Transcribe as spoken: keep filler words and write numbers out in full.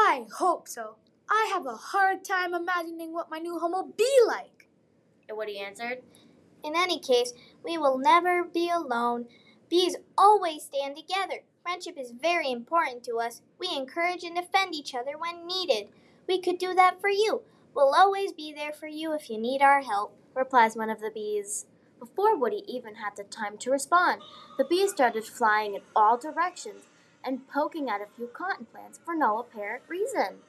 I hope so. I have a hard time imagining what my new home will be like. And Woody answered, In any case, we will never be alone. Bees always stand together. Friendship is very important to us. We encourage and defend each other when needed. We could do that for you. We'll always be there for you if you need our help, replies one of the bees. Before Woody even had the time to respond, the bees started flying in all directions and poking at a few cotton plants for no apparent reason.